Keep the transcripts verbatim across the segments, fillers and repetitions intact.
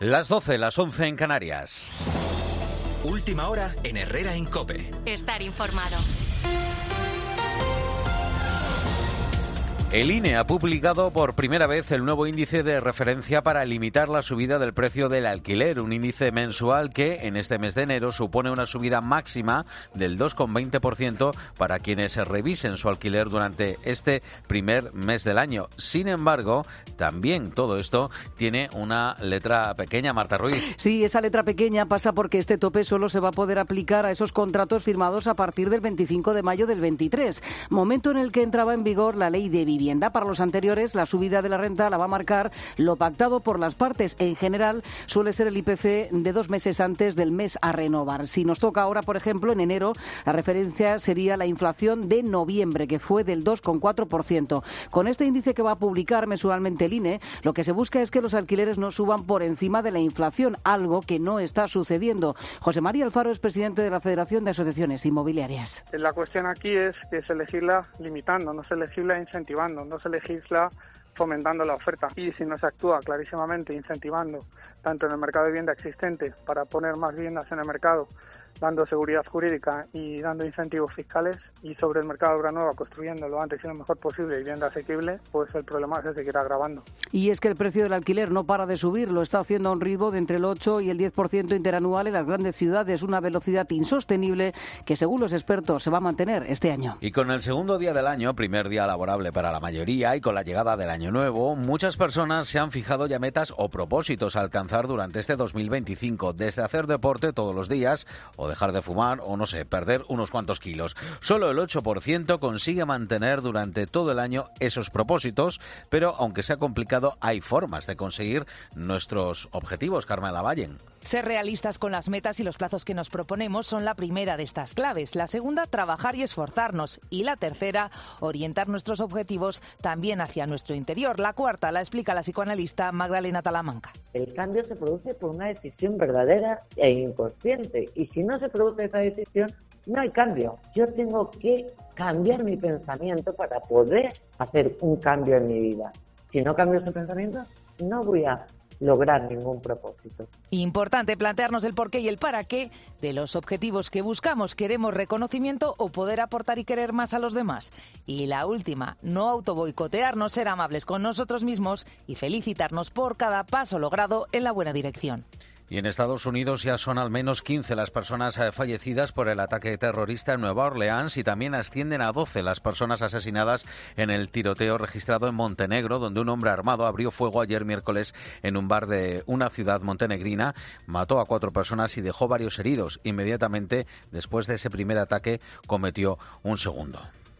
Las doce, las once en Canarias. Última hora en Herrera en COPE. Estar informado. El I N E ha publicado por primera vez el nuevo índice de referencia para limitar la subida del precio del alquiler, un índice mensual que en este mes de enero supone una subida máxima del dos coma veinte por ciento para quienes revisen su alquiler durante este primer mes del año. Sin embargo, también todo esto tiene una letra pequeña, Marta Ruiz. Sí, esa letra pequeña pasa porque este tope solo se va a poder aplicar a esos contratos firmados a partir del veinticinco de mayo del veintitrés, momento en el que entraba en vigor la ley de vivienda. Para los anteriores, la subida de la renta la va a marcar lo pactado por las partes. En general, suele ser el I P C de dos meses antes del mes a renovar. Si nos toca ahora, por ejemplo, en enero, la referencia sería la inflación de noviembre, que fue del dos coma cuatro por ciento. Con este índice que va a publicar mensualmente el I N E, lo que se busca es que los alquileres no suban por encima de la inflación, algo que no está sucediendo. José María Alfaro es presidente de la Federación de Asociaciones Inmobiliarias. La cuestión aquí es que se legisla limitando, no se legisla incentivando. No se legisla fomentando la oferta, y si no se actúa clarísimamente incentivando tanto en el mercado de vivienda existente para poner más viviendas en el mercado, dando seguridad jurídica y dando incentivos fiscales, y sobre el mercado de obra nueva construyendo lo antes y lo mejor posible vivienda asequible, pues el problema es que se quiere agravando. Y es que el precio del alquiler no para de subir, lo está haciendo a un ritmo de entre el ocho y el diez por ciento interanual en las grandes ciudades, una velocidad insostenible que según los expertos se va a mantener este año. Y con el segundo día del año, primer día laborable para la mayoría, y con la llegada del año nuevo, muchas personas se han fijado ya metas o propósitos a alcanzar durante este dos mil veinticinco, desde hacer deporte todos los días o dejar de fumar o, no sé, perder unos cuantos kilos. Solo el ocho por ciento consigue mantener durante todo el año esos propósitos, pero aunque sea complicado, hay formas de conseguir nuestros objetivos, Carmen Lavallen. Ser realistas con las metas y los plazos que nos proponemos son la primera de estas claves. La segunda, trabajar y esforzarnos. Y la tercera, orientar nuestros objetivos también hacia nuestro interior. La cuarta la explica la psicoanalista Magdalena Talamanca. El cambio se produce por una decisión verdadera e inconsciente. Y si no se produce esa decisión, no hay cambio. Yo tengo que cambiar mi pensamiento para poder hacer un cambio en mi vida. Si no cambio ese pensamiento, no voy a lograr ningún propósito. Importante plantearnos el porqué y el para qué de los objetivos que buscamos. ¿Queremos reconocimiento o poder aportar y querer más a los demás? Y la última, no autoboicotearnos, ser amables con nosotros mismos y felicitarnos por cada paso logrado en la buena dirección. Y en Estados Unidos ya son al menos quince las personas fallecidas por el ataque terrorista en Nueva Orleans, y también ascienden a doce las personas asesinadas en el tiroteo registrado en Montenegro, donde un hombre armado abrió fuego ayer miércoles en un bar de una ciudad montenegrina, mató a cuatro personas y dejó varios heridos. Inmediatamente después de ese primer ataque cometió un segundo.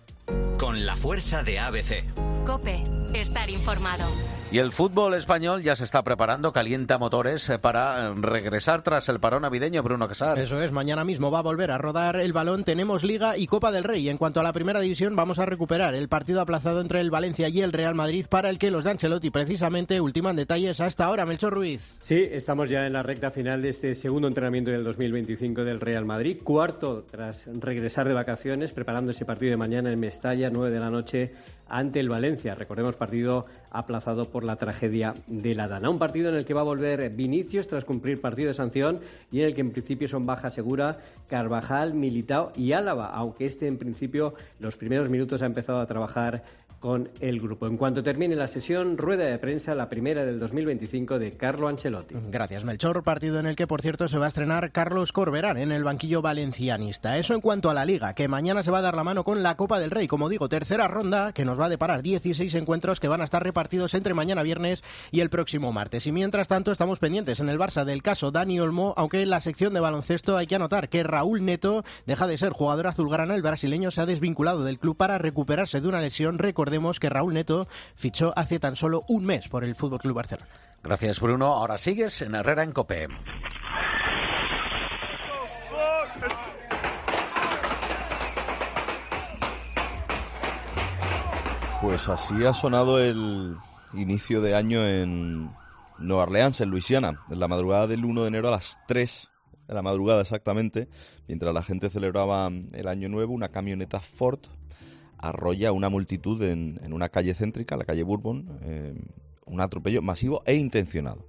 Con la fuerza de A B C. COPE. Estar informado. Y el fútbol español ya se está preparando, calienta motores para regresar tras el parón navideño, Bruno Casar. Eso es, mañana mismo va a volver a rodar el balón. Tenemos Liga y Copa del Rey. En cuanto a la primera división, vamos a recuperar el partido aplazado entre el Valencia y el Real Madrid, para el que los de Ancelotti precisamente ultiman detalles hasta ahora. Melchor Ruiz. Sí, estamos ya en la recta final de este segundo entrenamiento del dos mil veinticinco del Real Madrid, cuarto tras regresar de vacaciones, preparando ese partido de mañana en Mestalla, nueve de la noche, ante el Valencia. Recordemos, partido aplazado por la tragedia de la Dana. Un partido en el que va a volver Vinicius tras cumplir partido de sanción, y en el que en principio son baja segura Carvajal, Militao y Álava, aunque este en principio los primeros minutos ha empezado a trabajar con el grupo. En cuanto termine la sesión, rueda de prensa, la primera del dos mil veinticinco de Carlo Ancelotti. Gracias, Melchor. Partido en el que, por cierto, se va a estrenar Carlos Corberán en el banquillo valencianista. Eso en cuanto a la Liga, que mañana se va a dar la mano con la Copa del Rey. Como digo, tercera ronda que nos va a deparar dieciséis encuentros que van a estar repartidos entre mañana viernes y el próximo martes. Y mientras tanto, estamos pendientes en el Barça del caso Dani Olmo, aunque en la sección de baloncesto hay que anotar que Raúl Neto deja de ser jugador azulgrana. El brasileño se ha desvinculado del club para recuperarse de una lesión. Recordemos que Raúl Neto fichó hace tan solo un mes por el F C Barcelona. Gracias, Bruno. Ahora sigues en Herrera en COPE. Pues así ha sonado el inicio de año en Nueva Orleans, en Luisiana, en la madrugada del uno de enero a las tres de la madrugada exactamente, mientras la gente celebraba el año nuevo. Una camioneta Ford arrolla a una multitud en, en una calle céntrica, la calle Bourbon, eh, un atropello masivo e intencionado.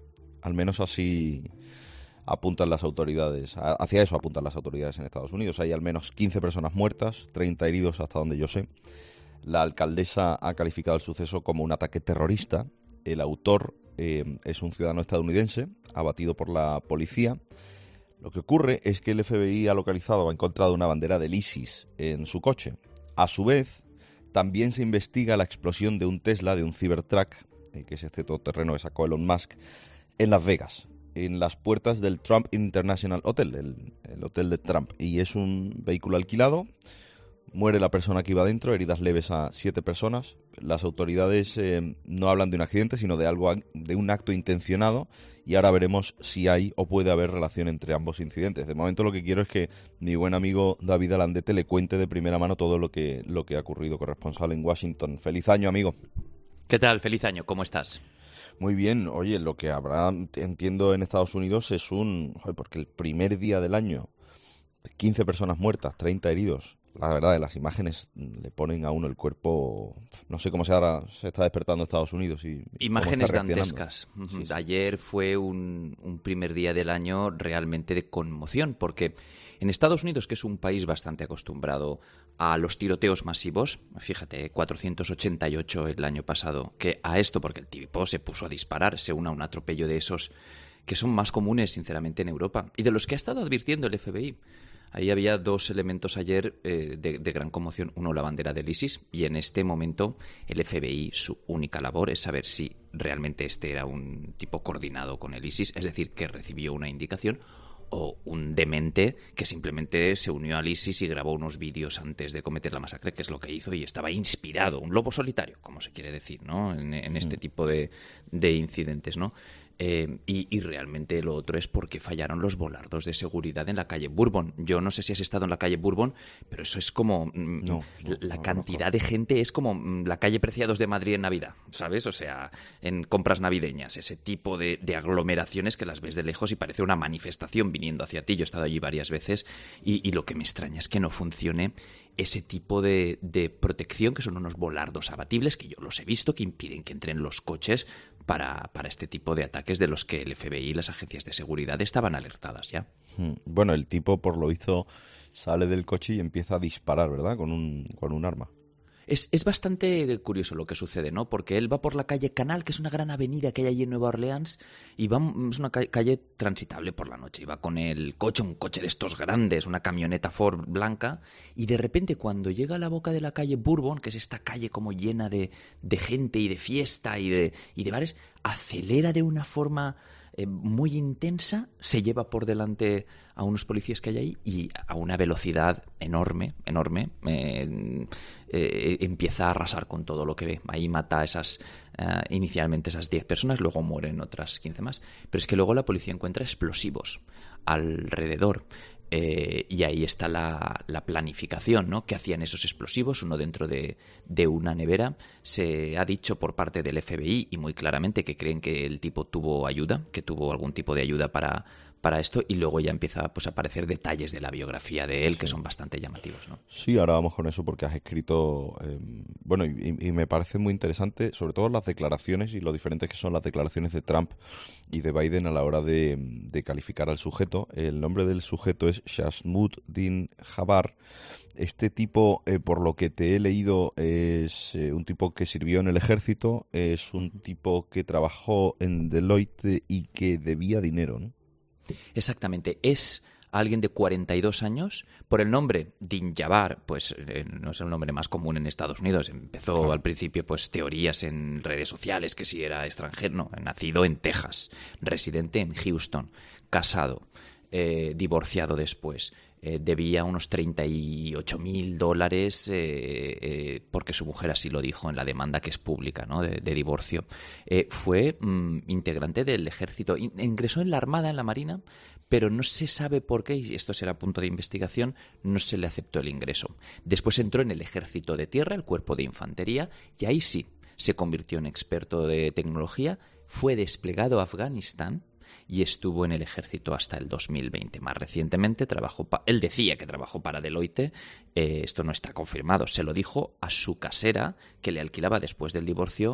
Al menos así apuntan las autoridades. Hacia eso apuntan las autoridades en Estados Unidos. Hay al menos quince personas muertas, treinta heridos hasta donde yo sé. La alcaldesa ha calificado el suceso como un ataque terrorista. El autor eh, es un ciudadano estadounidense, abatido por la policía. Lo que ocurre es que el F B I ha localizado, ha encontrado una bandera del ISIS en su coche. A su vez, también se investiga la explosión de un Tesla, de un Cybertruck, eh, que es este todoterreno que sacó Elon Musk, en Las Vegas, en las puertas del Trump International Hotel, el, el hotel de Trump. Y es un vehículo alquilado. Muere la persona que iba dentro, heridas leves a siete personas. Las autoridades eh, no hablan de un accidente, sino de algo, de un acto intencionado, y ahora veremos si hay o puede haber relación entre ambos incidentes. De momento lo que quiero es que mi buen amigo David Alandete le cuente de primera mano todo lo que, lo que ha ocurrido, corresponsal en Washington. Feliz año, amigo. ¿Qué tal? Feliz año, ¿cómo estás? Muy bien. Oye, lo que habrá, entiendo, en Estados Unidos es un... Joder, porque el primer día del año, quince personas muertas, treinta heridos. La verdad, las imágenes le ponen a uno el cuerpo... No sé cómo se, ahora se está despertando Estados Unidos. Y Imágenes dantescas. Sí, sí. Ayer fue un, un primer día del año realmente de conmoción, porque en Estados Unidos, que es un país bastante acostumbrado a los tiroteos masivos, fíjate, cuatrocientos ochenta y ocho el año pasado, que a esto, porque el tipo se puso a disparar, se une a un atropello de esos que son más comunes, sinceramente, en Europa, y de los que ha estado advirtiendo el F B I. Ahí había dos elementos ayer eh, de, de gran conmoción. Uno, la bandera del ISIS, y en este momento el F B I, su única labor es saber si realmente este era un tipo coordinado con el ISIS, es decir, que recibió una indicación, o un demente que simplemente se unió al ISIS y grabó unos vídeos antes de cometer la masacre, que es lo que hizo, y estaba inspirado, un lobo solitario, como se quiere decir, ¿no? En, en este tipo de, de incidentes, ¿no? Eh, y, y realmente lo otro es porque fallaron los volardos de seguridad en la calle Bourbon. Yo no sé si has estado en la calle Bourbon, pero eso es como... Mm, no, la, la no, cantidad no, de gente es como mm, la calle Preciados de Madrid en Navidad, ¿sabes? O sea, en compras navideñas, ese tipo de, de aglomeraciones que las ves de lejos y parece una manifestación viniendo hacia ti. Yo he estado allí varias veces y, y lo que me extraña es que no funcione ese tipo de, de protección, que son unos volardos abatibles, que yo los he visto, que impiden que entren los coches para, para este tipo de ataques de los que el F B I y las agencias de seguridad estaban alertadas ya. Bueno, el tipo, por lo visto, sale del coche y empieza a disparar, ¿verdad? Con un, con un arma. Es, es bastante curioso lo que sucede, ¿no? Porque él va por la calle Canal, que es una gran avenida que hay allí en Nueva Orleans, y va, es una ca- calle transitable por la noche. Y va con el coche, un coche de estos grandes, una camioneta Ford blanca, y de repente cuando llega a la boca de la calle Bourbon, que es esta calle como llena de, de gente y de fiesta y de, y de bares, acelera de una forma... Eh, muy intensa, se lleva por delante a unos policías que hay ahí y a una velocidad enorme, enorme, eh, eh, empieza a arrasar con todo lo que ve. Ahí mata a esas, eh, inicialmente esas diez personas, luego mueren otras quince más. Pero es que luego la policía encuentra explosivos alrededor. Eh, y ahí está la, la planificación, ¿no? ¿Qué hacían esos explosivos? Uno dentro de, de una nevera. Se ha dicho por parte del F B I, y muy claramente, que creen que el tipo tuvo ayuda, que tuvo algún tipo de ayuda para, para esto, y luego ya empieza pues, a aparecer detalles de la biografía de él, sí, que son bastante llamativos, ¿no? Sí, ahora vamos con eso porque has escrito... Eh, bueno, y, y me parece muy interesante, sobre todo las declaraciones y lo diferentes que son las declaraciones de Trump y de Biden a la hora de, de calificar al sujeto. El nombre del sujeto es Shahmud-Din Jabbar. Este tipo, eh, por lo que te he leído, es eh, un tipo que sirvió en el ejército, es un tipo que trabajó en Deloitte y que debía dinero, ¿no? Exactamente, es alguien de cuarenta y dos años. Por el nombre, Din Jabbar, pues eh, no es el nombre más común en Estados Unidos. Empezó claro. al principio pues teorías en redes sociales que si era extranjero. No, nacido en Texas, residente en Houston, casado, eh, divorciado después. Eh, debía unos treinta y ocho mil dólares eh, eh, porque su mujer así lo dijo en la demanda que es pública, ¿no? de, de divorcio. Eh, fue mm, integrante del ejército, In- ingresó en la Armada, en la Marina, pero no se sabe por qué, y esto será punto de investigación, no se le aceptó el ingreso. Después entró en el ejército de tierra, el cuerpo de infantería, y ahí sí se convirtió en experto de tecnología, fue desplegado a Afganistán y estuvo en el ejército hasta el dos mil veinte. Más recientemente trabajó, pa- él decía que trabajó para Deloitte, eh, esto no está confirmado, se lo dijo a su casera que le alquilaba después del divorcio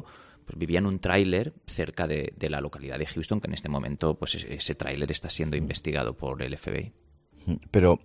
pues vivía en un tráiler cerca de, de la localidad de Houston, que en este momento pues ese tráiler está siendo investigado por el F B I. Pero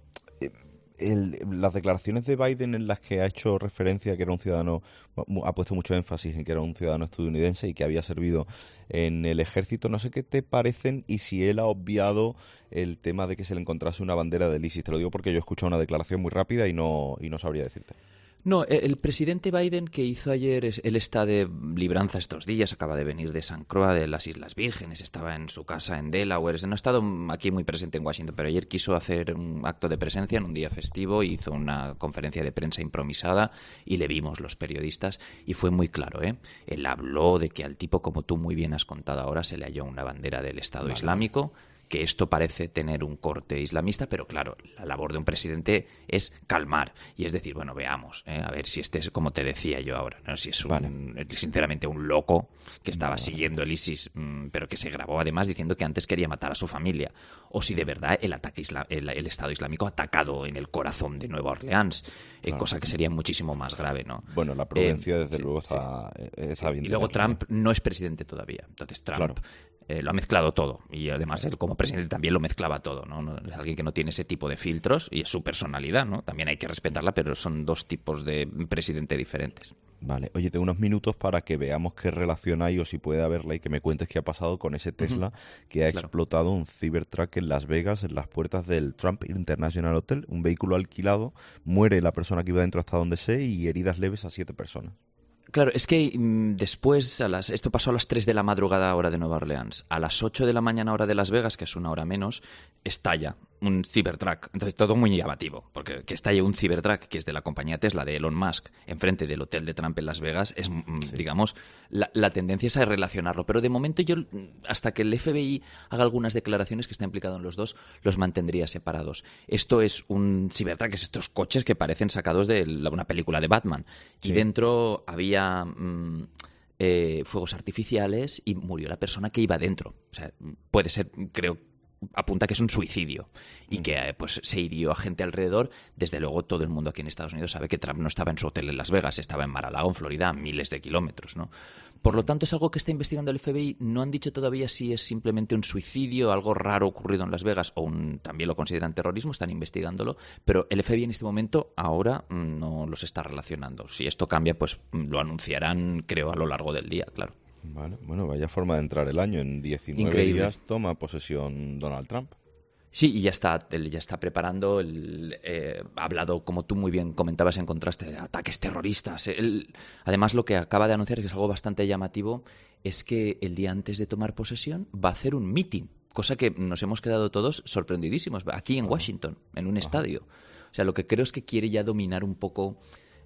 el, las declaraciones de Biden en las que ha hecho referencia que era un ciudadano, ha puesto mucho énfasis en que era un ciudadano estadounidense y que había servido en el ejército, no sé qué te parecen y si él ha obviado el tema de que se le encontrase una bandera del ISIS. Te lo digo porque yo he escuchado una declaración muy rápida y no, y no sabría decirte. No, el presidente Biden que hizo ayer, él está de libranza estos días, acaba de venir de San Croix, de las Islas Vírgenes, estaba en su casa en Delaware, no ha estado aquí muy presente en Washington, pero ayer quiso hacer un acto de presencia en un día festivo, hizo una conferencia de prensa improvisada y le vimos los periodistas y fue muy claro, ¿eh? Él habló de que al tipo, como tú muy bien has contado ahora, se le halló una bandera del Estado vale. Islámico, que esto parece tener un corte islamista, pero claro, la labor de un presidente es calmar y es decir, bueno, veamos, ¿eh? A ver si este es, como te decía yo ahora, ¿no? Si es un, vale. sinceramente un loco que estaba vale. siguiendo el ISIS, mmm, pero que se grabó además diciendo que antes quería matar a su familia, o si de verdad el ataque isla, el, el Estado Islámico ha atacado en el corazón de Nueva Orleans, eh, claro. cosa que sería muchísimo más grave, ¿no? Bueno, la prudencia eh, desde sí, luego sí, está, sí. está bien. Y luego Trump no es presidente todavía, entonces Trump... Claro. Eh, lo ha mezclado todo y además él como presidente también lo mezclaba todo, ¿no? No, es alguien que no tiene ese tipo de filtros y es su personalidad, ¿no? También hay que respetarla, pero son dos tipos de presidente diferentes. Vale, oye, tengo unos minutos para que veamos qué relación hay o si puede haberla y que me cuentes qué ha pasado con ese Tesla uh-huh. que ha claro. explotado un Cybertruck en Las Vegas, en las puertas del Trump International Hotel, un vehículo alquilado, muere la persona que iba dentro hasta donde sé y heridas leves a siete personas. Claro, es que mmm, después, a las, esto pasó a las tres de la madrugada hora de Nueva Orleans. A las ocho de la mañana hora de Las Vegas, que es una hora menos, estalla un Cybertruck. Entonces todo muy llamativo, porque que estalle un Cybertruck, que es de la compañía Tesla, de Elon Musk, enfrente del hotel de Trump en Las Vegas, es, mmm, sí. digamos, la, la tendencia es a relacionarlo. Pero de momento yo, hasta que el F B I haga algunas declaraciones, que está implicado en los dos, los mantendría separados. Esto es un Cybertruck, que es estos coches que parecen sacados de la, una película de Batman. Sí. Y dentro había Mm, eh, fuegos artificiales y murió la persona que iba dentro. O sea, puede ser, creo, apunta que es un suicidio y que eh, pues se hirió a gente alrededor. Desde luego todo el mundo aquí en Estados Unidos sabe que Trump no estaba en su hotel en Las Vegas, estaba en Mar-a-Lago, en Florida, a miles de kilómetros, ¿no? Por lo tanto, es algo que está investigando el F B I. No han dicho todavía si es simplemente un suicidio, algo raro ocurrido en Las Vegas, o un, también lo consideran terrorismo, están investigándolo, pero el F B I en este momento ahora no los está relacionando. Si esto cambia, pues lo anunciarán, creo, a lo largo del día, claro. Vale, bueno, vaya forma de entrar el año. En diecinueve Increíble. días toma posesión Donald Trump. Sí, y ya está, él ya está preparando, el, eh, ha hablado, como tú muy bien comentabas en contraste, de ataques terroristas. Él, además, lo que acaba de anunciar, que es algo bastante llamativo, es que el día antes de tomar posesión va a hacer un meeting, cosa que nos hemos quedado todos sorprendidísimos, aquí en Washington, en un estadio. O sea, lo que creo es que quiere ya dominar un poco...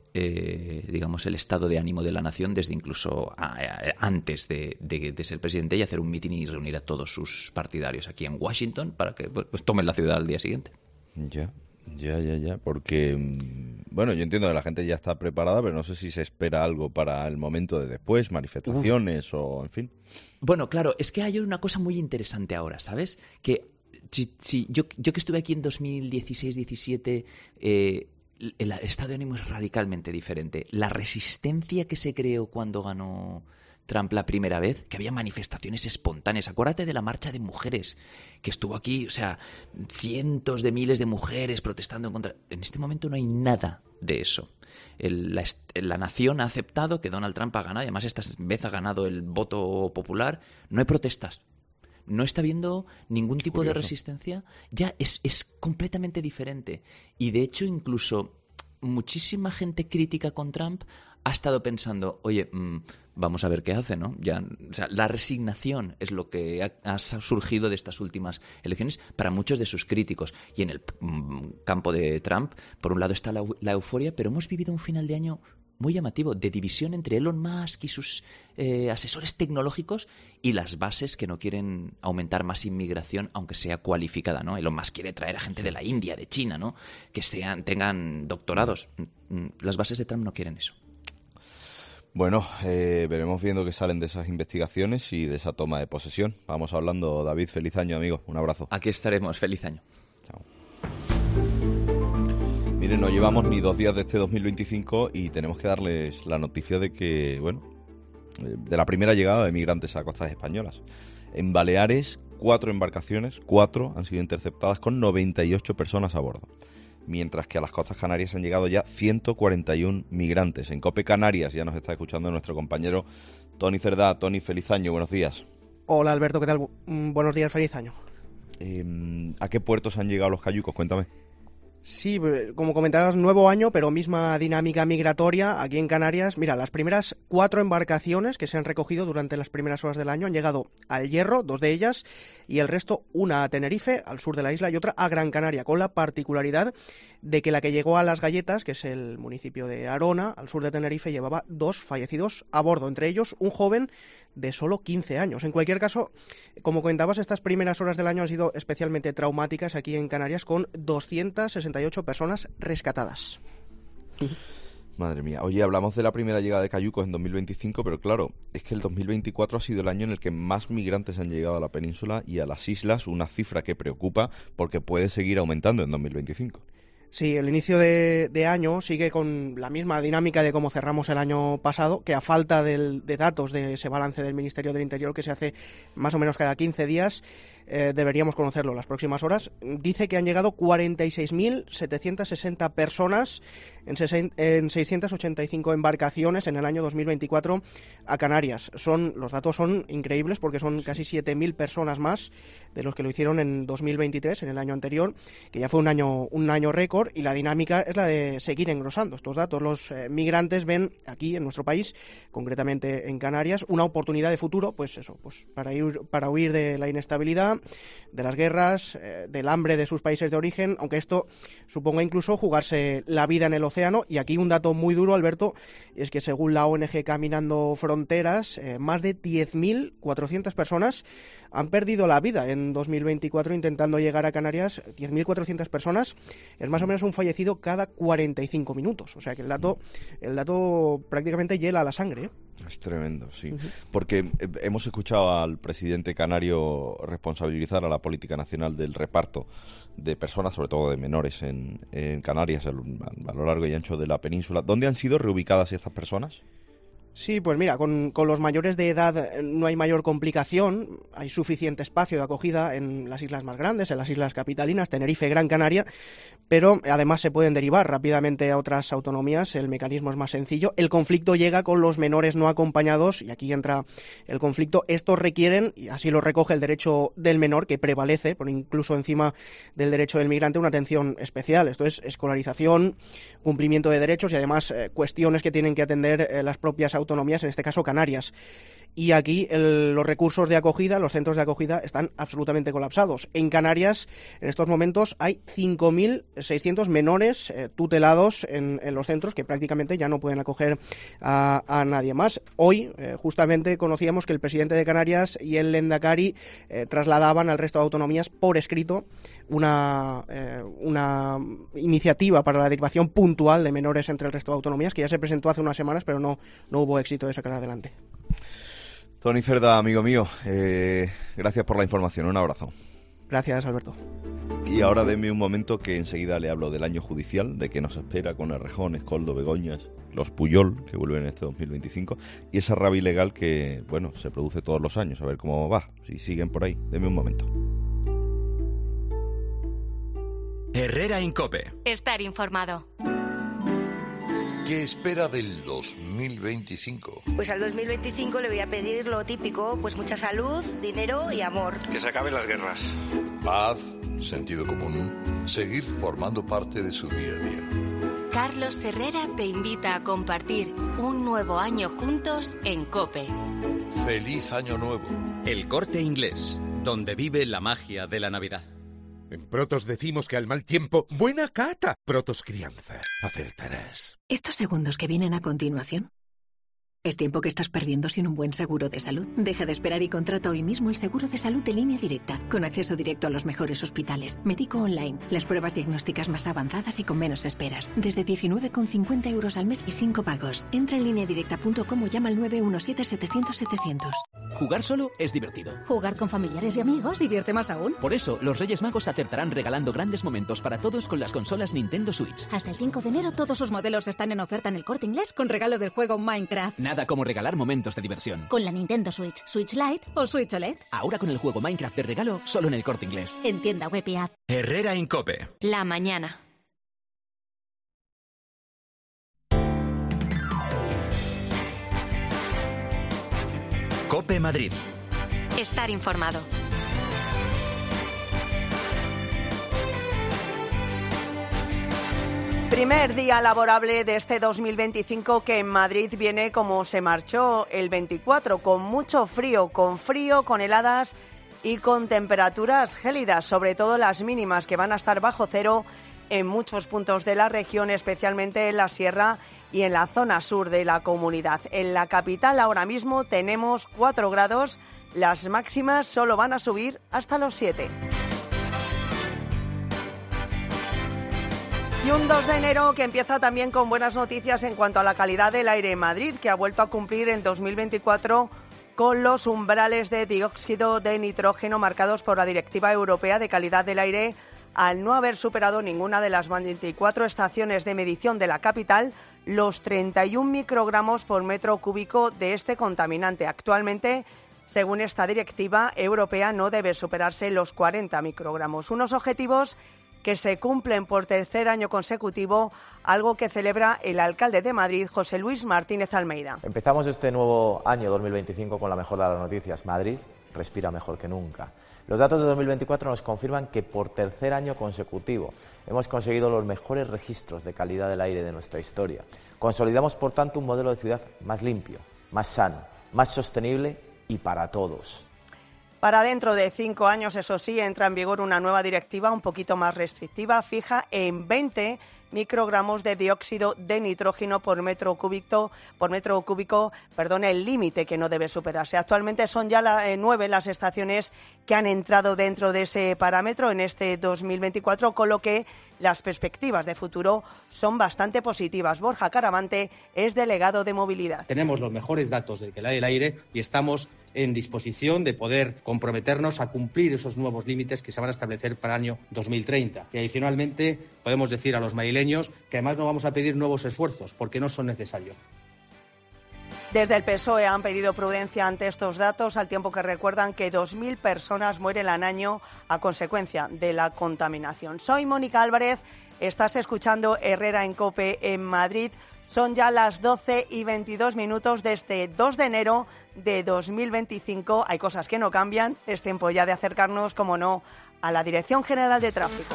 Eh, digamos, el estado de ánimo de la nación desde incluso a, a, antes de, de, de ser presidente y hacer un mitin y reunir a todos sus partidarios aquí en Washington para que pues, pues tomen la ciudad al día siguiente. Ya, ya, ya, ya, porque, bueno, yo entiendo que la gente ya está preparada, pero no sé si se espera algo para el momento de después, manifestaciones uh. o, en fin. Bueno, claro, es que hay una cosa muy interesante ahora, ¿sabes? Que si, si yo, yo que estuve aquí en dos mil dieciséis diecisiete... Eh, el estado de ánimo es radicalmente diferente. La resistencia que se creó cuando ganó Trump la primera vez, que había manifestaciones espontáneas. Acuérdate de la marcha de mujeres que estuvo aquí, o sea, cientos de miles de mujeres protestando en contra. En este momento no hay nada de eso. El, la, la nación ha aceptado que Donald Trump ha ganado, y además esta vez ha ganado el voto popular. No hay protestas. No está habiendo ningún tipo de resistencia. Ya es, es completamente diferente. Y de hecho, incluso muchísima gente crítica con Trump ha estado pensando, oye, mmm, vamos a ver qué hace, ¿no? Ya, o sea, la resignación es lo que ha, ha surgido de estas últimas elecciones para muchos de sus críticos. Y en el mmm, campo de Trump, por un lado está la, la euforia, pero hemos vivido un final de año muy llamativo, de división entre Elon Musk y sus eh, asesores tecnológicos y las bases que no quieren aumentar más inmigración, aunque sea cualificada, ¿no? Elon Musk quiere traer a gente de la India, de China, ¿no? Que sean, tengan doctorados. Las bases de Trump no quieren eso. Bueno, eh, veremos viendo que salen de esas investigaciones y de esa toma de posesión. Vamos hablando, David. Feliz año, amigo. Un abrazo. Aquí estaremos. Feliz año. Chao. Miren, no llevamos ni dos días de este dos mil veinticinco y tenemos que darles la noticia de que, bueno, de la primera llegada de migrantes a costas españolas. En Baleares, cuatro embarcaciones, cuatro han sido interceptadas con noventa y ocho personas a bordo. Mientras que a las costas canarias han llegado ya ciento cuarenta y uno migrantes. En COPE Canarias ya nos está escuchando nuestro compañero Tony Cerdá. Tony, feliz año, buenos días. Hola Alberto, ¿qué tal? Buenos días, feliz año. Eh, ¿A qué puertos han llegado los cayucos? Cuéntame. Sí, como comentabas, nuevo año, pero misma dinámica migratoria aquí en Canarias. Mira, las primeras cuatro embarcaciones que se han recogido durante las primeras horas del año han llegado al Hierro, dos de ellas, y el resto, una a Tenerife, al sur de la isla, y otra a Gran Canaria, con la particularidad de que la que llegó a Las Galletas, que es el municipio de Arona, al sur de Tenerife, llevaba dos fallecidos a bordo, entre ellos un joven de solo quince años. En cualquier caso, como comentabas, estas primeras horas del año han sido especialmente traumáticas aquí en Canarias, con doscientas sesenta y ocho personas rescatadas. Madre mía. Oye, hablamos de la primera llegada de cayucos en dos mil veinticinco, pero claro, es que el dos mil veinticuatro ha sido el año en el que más migrantes han llegado a la península y a las islas, una cifra que preocupa porque puede seguir aumentando en dos mil veinticinco. Sí, el inicio de, de año sigue con la misma dinámica de cómo cerramos el año pasado, que a falta del, de datos de ese balance del Ministerio del Interior que se hace más o menos cada quince días, eh, deberíamos conocerlo las próximas horas. Dice que han llegado cuarenta y seis mil setecientas sesenta personas en, sesen, en seiscientas ochenta y cinco embarcaciones en el año dos mil veinticuatro a Canarias. Son, los datos son increíbles porque son casi siete mil personas más de los que lo hicieron en dos mil veintitrés, en el año anterior, que ya fue un año, un año récord, y la dinámica es la de seguir engrosando estos datos. Los eh, migrantes ven aquí en nuestro país, concretamente en Canarias, una oportunidad de futuro, pues eso, pues para ir, para huir de la inestabilidad, de las guerras, eh, del hambre de sus países de origen, aunque esto suponga incluso jugarse la vida en el océano. Y aquí un dato muy duro, Alberto, es que según la O N G Caminando Fronteras, eh, más de diez mil cuatrocientas personas han perdido la vida en dos mil veinticuatro intentando llegar a Canarias. Diez mil cuatrocientas personas es más o menos un fallecido cada cuarenta y cinco minutos. O sea que el dato, el dato prácticamente hiela la sangre, ¿eh? Es tremendo, sí. Uh-huh. Porque hemos escuchado al presidente canario responsabilizar a la política nacional del reparto de personas, sobre todo de menores, en, en Canarias, a lo, a lo largo y ancho de la península. ¿Dónde han sido reubicadas estas personas? Sí, pues mira, con, con los mayores de edad no hay mayor complicación, hay suficiente espacio de acogida en las islas más grandes, en las islas capitalinas, Tenerife, Gran Canaria, pero además se pueden derivar rápidamente a otras autonomías, el mecanismo es más sencillo. El conflicto llega con los menores no acompañados, y aquí entra el conflicto. Estos requieren, y así lo recoge el derecho del menor, que prevalece, por incluso encima del derecho del migrante, una atención especial. Esto es escolarización, cumplimiento de derechos y además eh, cuestiones que tienen que atender eh, las propias autonomías, autonomías, en este caso Canarias. Y aquí el, los recursos de acogida, los centros de acogida están absolutamente colapsados. En Canarias, en estos momentos, hay cinco mil seiscientos menores eh, tutelados en, en los centros que prácticamente ya no pueden acoger a, a nadie más. Hoy, eh, justamente, conocíamos que el presidente de Canarias y el Lehendakari eh, trasladaban al resto de autonomías por escrito una, eh, una iniciativa para la derivación puntual de menores entre el resto de autonomías, que ya se presentó hace unas semanas, pero no, no hubo éxito de sacar adelante. Tony Cerdá, amigo mío, eh, gracias por la información, un abrazo. Gracias, Alberto. Y ahora denme un momento que enseguida le hablo del año judicial, de qué nos espera con Errejón, Escoldo, Begoñas, los Puyol, que vuelven en este dos mil veinticinco, y esa rabia ilegal que, bueno, se produce todos los años, a ver cómo va, si siguen por ahí. Denme un momento. Herrera en COPE. Estar informado. ¿Qué espera del dos mil veinticinco? Pues al dos mil veinticinco le voy a pedir lo típico, pues mucha salud, dinero y amor. Que se acaben las guerras. Paz, sentido común, seguir formando parte de su día a día. Carlos Herrera te invita a compartir un nuevo año juntos en COPE. ¡Feliz Año Nuevo! El Corte Inglés, donde vive la magia de la Navidad. En Protos decimos que al mal tiempo, buena cata. Protos Crianza, acertarás. Estos segundos que vienen a continuación es tiempo que estás perdiendo sin un buen seguro de salud. Deja de esperar y contrata hoy mismo el seguro de salud de Línea Directa, con acceso directo a los mejores hospitales, médico online, las pruebas diagnósticas más avanzadas y con menos esperas. Desde diecinueve con cincuenta euros al mes y cinco pagos. Entra en línea directa punto com o llama al nueve uno siete setecientos setecientos. Jugar solo es divertido. Jugar con familiares y amigos divierte más aún. Por eso, los Reyes Magos acertarán regalando grandes momentos para todos con las consolas Nintendo Switch. Hasta el cinco de enero todos sus modelos están en oferta en El Corte Inglés con regalo del juego Minecraft. Nada como regalar momentos de diversión. Con la Nintendo Switch, Switch Lite o Switch O L E D. Ahora con el juego Minecraft de regalo solo en El Corte Inglés. En tienda web y app. Herrera Incope. La mañana. Cope Madrid. Estar informado. Primer día laborable de este dos mil veinticinco que en Madrid viene como se marchó el veinticuatro, con mucho frío, con frío, con heladas y con temperaturas gélidas, sobre todo las mínimas que van a estar bajo cero en muchos puntos de la región, especialmente en la sierra y en la zona sur de la comunidad. En la capital ahora mismo tenemos cuatro grados, las máximas solo van a subir hasta los siete. Y un dos de enero que empieza también con buenas noticias en cuanto a la calidad del aire en Madrid, que ha vuelto a cumplir en dos mil veinticuatro con los umbrales de dióxido de nitrógeno marcados por la Directiva Europea de Calidad del Aire, al no haber superado ninguna de las veinticuatro estaciones de medición de la capital los treinta y un microgramos por metro cúbico de este contaminante. Actualmente, según esta directiva europea, no debe superarse los cuarenta microgramos. Unos objetivos que se cumplen por tercer año consecutivo, algo que celebra el alcalde de Madrid, José Luis Martínez Almeida. Empezamos este nuevo año dos mil veinticinco con la mejor de las noticias. Madrid respira mejor que nunca. Los datos de dos mil veinticuatro nos confirman que por tercer año consecutivo hemos conseguido los mejores registros de calidad del aire de nuestra historia. Consolidamos, por tanto, un modelo de ciudad más limpio, más sano, más sostenible y para todos. Para dentro de cinco años, eso sí, entra en vigor una nueva directiva un poquito más restrictiva, fija en veinte microgramos de dióxido de nitrógeno por metro cúbico, por metro cúbico, perdón, el límite que no debe superarse. Actualmente son ya la, eh, nueve las estaciones que han entrado dentro de ese parámetro en este dos mil veinticuatro, con lo que las perspectivas de futuro son bastante positivas. Borja Caravante es delegado de movilidad. Tenemos los mejores datos del calidad del aire y estamos en disposición de poder comprometernos a cumplir esos nuevos límites que se van a establecer para el año dos mil treinta. Y adicionalmente podemos decir a los madrileños que además no vamos a pedir nuevos esfuerzos porque no son necesarios. Desde el P S O E han pedido prudencia ante estos datos, al tiempo que recuerdan que dos mil personas mueren al año a consecuencia de la contaminación. Soy Mónica Álvarez, estás escuchando Herrera en COPE en Madrid. Son ya las doce y veintidós minutos de este dos de enero de dos mil veinticinco. Hay cosas que no cambian, es tiempo ya de acercarnos, como no, a la Dirección General de Tráfico.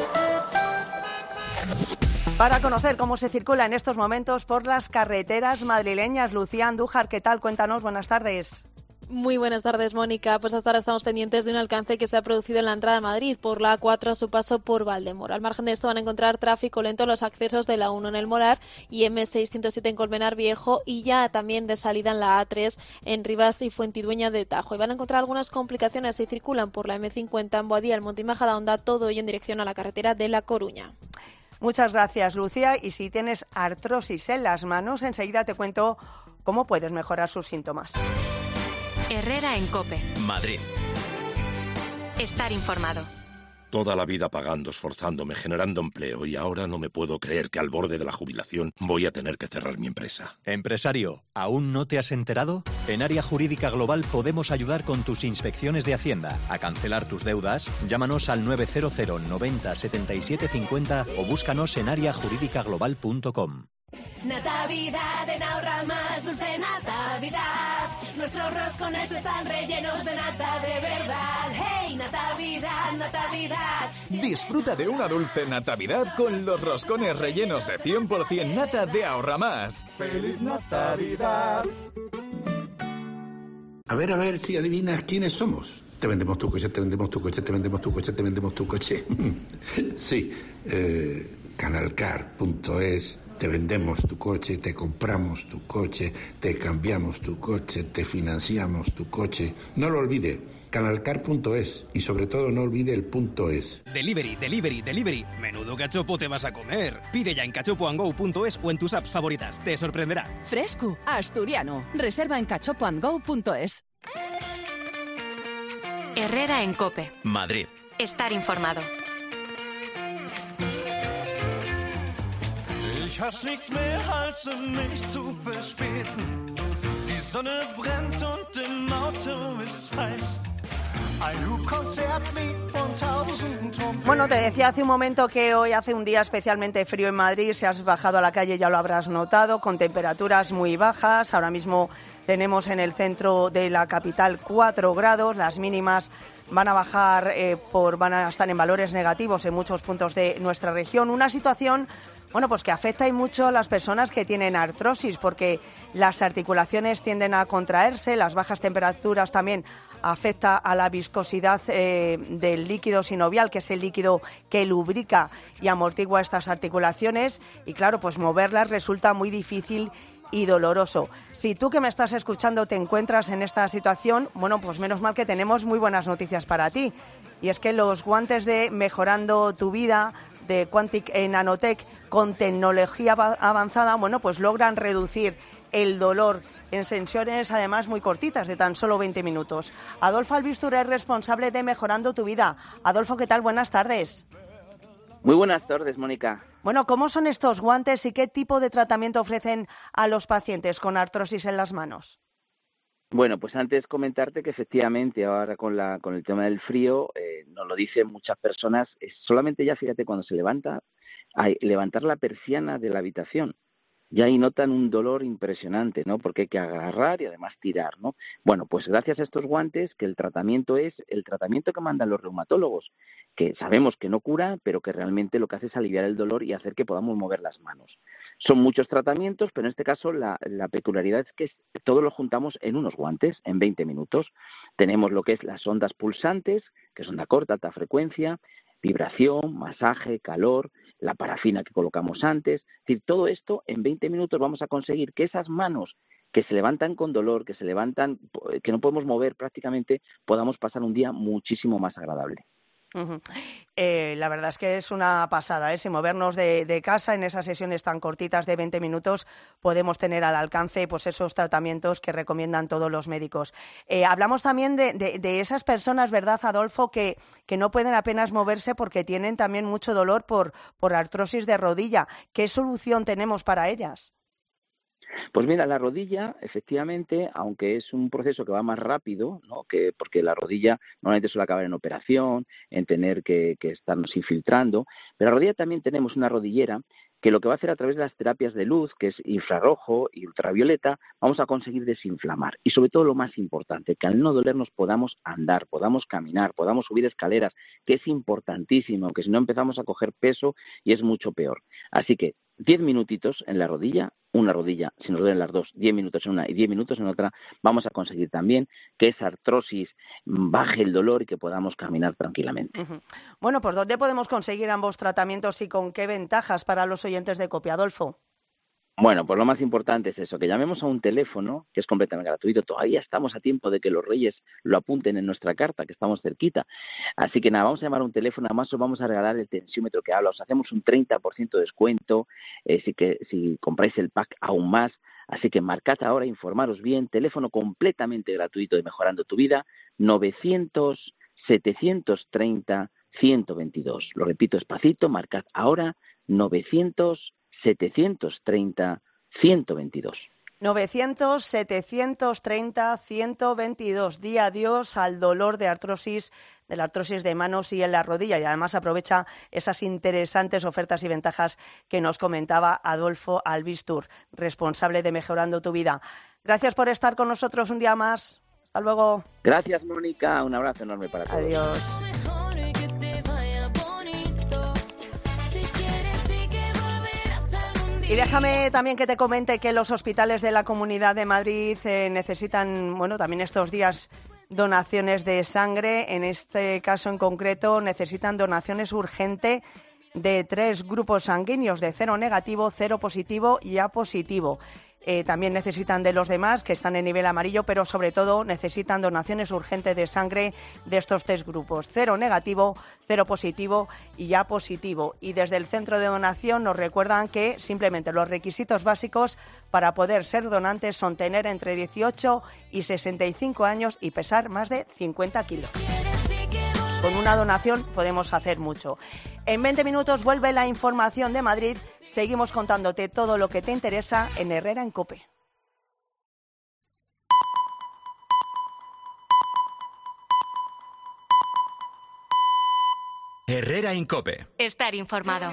Para conocer cómo se circula en estos momentos por las carreteras madrileñas, Lucía Andújar, ¿qué tal? Cuéntanos, buenas tardes. Muy buenas tardes, Mónica. Pues hasta ahora estamos pendientes de un alcance que se ha producido en la entrada de Madrid por la A cuatro a su paso por Valdemoro. Al margen de esto van a encontrar tráfico lento en los accesos de la uno en el Morar y M seiscientos siete en Colmenar Viejo, y ya también de salida en la A tres en Rivas y Fuentidueña de Tajo. Y van a encontrar algunas complicaciones si circulan por la M cincuenta en Boadilla, el Monte y Majadahonda, todo ello en dirección a la carretera de La Coruña. Muchas gracias, Lucía. Y si tienes artrosis en las manos, enseguida te cuento cómo puedes mejorar sus síntomas. Herrera en COPE. Madrid. Estar informado. Toda la vida pagando, esforzándome, generando empleo, y ahora no me puedo creer que al borde de la jubilación voy a tener que cerrar mi empresa. Empresario, ¿aún no te has enterado? En Área Jurídica Global podemos ayudar con tus inspecciones de Hacienda, a cancelar tus deudas. Llámanos al nueve cero cero noventa setenta y siete cincuenta o búscanos en área jurídica global punto com. Natavidad en Ahorra Más, dulce Natavidad. Nuestros roscones están rellenos de nata de verdad. ¡Hey, Natavidad, Natavidad! Disfruta de una dulce Natavidad con los roscones rellenos de cien por ciento nata de Ahorra Más. ¡Feliz Natavidad! A ver, a ver si adivinas quiénes somos. Te vendemos tu coche, te vendemos tu coche, te vendemos tu coche, te vendemos tu coche. Sí, eh, canalcar punto es. Te vendemos tu coche, te compramos tu coche, te cambiamos tu coche, te financiamos tu coche. No lo olvide, canalcar punto es, y sobre todo no olvide el punto es. Delivery, delivery, delivery. Menudo cachopo te vas a comer. Pide ya en cachopo and go punto es o en tus apps favoritas. Te sorprenderá. Fresco, asturiano. Reserva en cachopo and go punto es. Herrera en COPE. Madrid. Estar informado. Ich hasse nichts mehr, als mich zu verspäten. Die Sonne brennt und im Auto ist heiß. Bueno, te decía hace un momento que hoy hace un día especialmente frío en Madrid. Si has bajado a la calle ya lo habrás notado, con temperaturas muy bajas. Ahora mismo tenemos en el centro de la capital cuatro grados. Las mínimas van a bajar, eh, por, van a estar en valores negativos en muchos puntos de nuestra región. Una situación, bueno, pues que afecta y mucho a las personas que tienen artrosis, porque las articulaciones tienden a contraerse, las bajas temperaturas también afecta a la viscosidad eh, del líquido sinovial, que es el líquido que lubrica y amortigua estas articulaciones, y claro, pues moverlas resulta muy difícil y doloroso. Si tú que me estás escuchando te encuentras en esta situación, bueno, pues menos mal que tenemos muy buenas noticias para ti, y es que los guantes de Mejorando tu Vida de Quantic Nanotech con tecnología avanzada, bueno, pues logran reducir el dolor en sesiones además muy cortitas, de tan solo veinte minutos. Adolfo Albistur es responsable de Mejorando tu Vida. Adolfo, ¿qué tal? Buenas tardes. Muy buenas tardes, Mónica. Bueno, ¿cómo son estos guantes y qué tipo de tratamiento ofrecen a los pacientes con artrosis en las manos? Bueno, pues antes comentarte que efectivamente ahora con la con el tema del frío, eh, nos lo dicen muchas personas, es solamente ya fíjate cuando se levanta, hay, levantar la persiana de la habitación, ya ahí notan un dolor impresionante, ¿no? Porque hay que agarrar y además tirar, ¿no? Bueno, pues gracias a estos guantes, que el tratamiento es el tratamiento que mandan los reumatólogos, que sabemos que no cura, pero que realmente lo que hace es aliviar el dolor y hacer que podamos mover las manos. Son muchos tratamientos, pero en este caso la, la peculiaridad es que todo lo juntamos en unos guantes, en veinte minutos. Tenemos lo que es las ondas pulsantes, que es onda corta, alta frecuencia, vibración, masaje, calor, la parafina que colocamos antes. Es decir, todo esto en veinte minutos vamos a conseguir que esas manos que se levantan con dolor, que se levantan, que no podemos mover prácticamente, podamos pasar un día muchísimo más agradable. Uh-huh. Eh, la verdad es que es una pasada, ¿eh? Sin movernos de, de casa, en esas sesiones tan cortitas de veinte minutos podemos tener al alcance pues esos tratamientos que recomiendan todos los médicos. Eh, hablamos también de, de, de esas personas, ¿verdad, Adolfo?, que, que no pueden apenas moverse porque tienen también mucho dolor por, por artrosis de rodilla. ¿Qué solución tenemos para ellas? Pues mira, la rodilla, efectivamente, aunque es un proceso que va más rápido, ¿no? Que porque la rodilla normalmente suele acabar en operación, en tener que, que estarnos infiltrando, pero la rodilla también tenemos una rodillera que lo que va a hacer a través de las terapias de luz, que es infrarrojo y ultravioleta, vamos a conseguir desinflamar. Y sobre todo lo más importante, que al no dolernos podamos andar, podamos caminar, podamos subir escaleras, que es importantísimo, que si no empezamos a coger peso y es mucho peor. Así que diez minutitos en la rodilla, una rodilla, si nos duelen las dos, diez minutos en una y diez minutos en otra, vamos a conseguir también que esa artrosis baje el dolor y que podamos caminar tranquilamente. Uh-huh. Bueno, pues ¿dónde podemos conseguir ambos tratamientos y con qué ventajas para los oyentes de COPE, Adolfo? Bueno, pues lo más importante es eso, que llamemos a un teléfono que es completamente gratuito. Todavía estamos a tiempo de que los Reyes lo apunten en nuestra carta, que estamos cerquita. Así que nada, vamos a llamar a un teléfono, además os vamos a regalar el tensiómetro que habla. Os hacemos un treinta por ciento de descuento eh, si, que, si compráis el pack aún más. Así que marcad ahora, informaros bien, teléfono completamente gratuito de Mejorando tu Vida, novecientos, setecientos treinta, ciento veintidós. Lo repito despacito, marcad ahora, novecientos, setecientos treinta, ciento veintidós. novecientos, setecientos treinta, ciento veintidós. Di adiós al dolor de artrosis, de la artrosis de manos y en la rodilla, y además aprovecha esas interesantes ofertas y ventajas que nos comentaba Adolfo Albistur, responsable de Mejorando tu Vida. Gracias por estar con nosotros un día más. Hasta luego. Gracias, Mónica. Un abrazo enorme para todos. Adiós. Y déjame también que te comente que los hospitales de la Comunidad de Madrid eh, necesitan, bueno, también estos días donaciones de sangre. En este caso en concreto necesitan donaciones urgentes de tres grupos sanguíneos, de cero negativo, cero positivo y A positivo. Eh, también necesitan de los demás que están en nivel amarillo, pero sobre todo necesitan donaciones urgentes de sangre de estos tres grupos, cero negativo, cero positivo y A positivo. Y desde el centro de donación nos recuerdan que simplemente los requisitos básicos para poder ser donantes son tener entre dieciocho y sesenta y cinco años y pesar más de cincuenta kilos. con una donación podemos hacer mucho. En veinte minutos vuelve la información de Madrid. Seguimos contándote todo lo que te interesa en Herrera en COPE. Herrera en COPE. Estar informado.